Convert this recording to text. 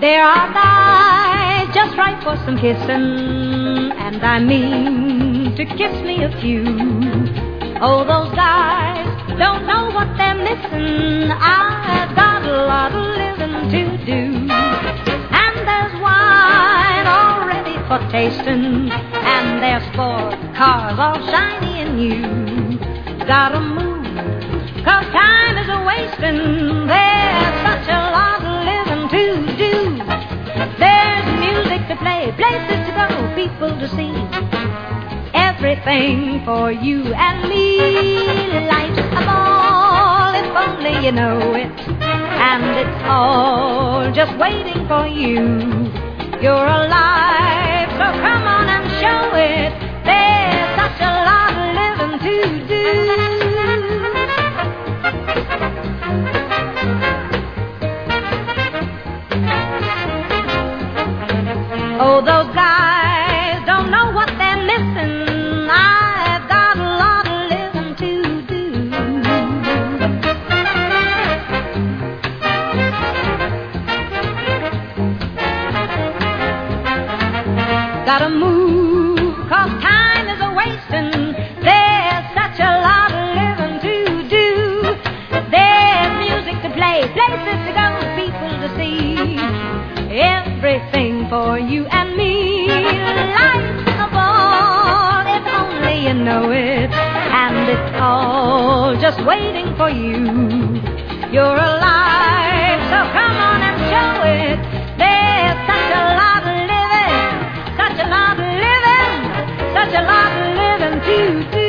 There are guys just right for some kissing, and I mean to kiss me a few. Oh, those guys don't know what they're missing. I've got a lot of living to do. And there's wine already for tasting, and there's sport cars all shiny and new. Gotta move, 'cause time is a-wasting. There's such a lot of living to do. There's music to play, places to go, people to see. Everything for you and me. Life's a ball, if only you know it. And it's all just waiting for you. You're alive, so come on and show it. There's such a lot of living to do. Oh, those guys don't know what they're missing. I've got a lot of living to do. Gotta move, 'cause time is a-wasting. There's such a lot of living to do. There's music to play, places to go, people to see. Everything for you and me. Life's a ball, if only you know it. And it's all just waiting for you. You're alive, so come on and show it. There's such a lot of living, such a lot of living, such a lot of living to do.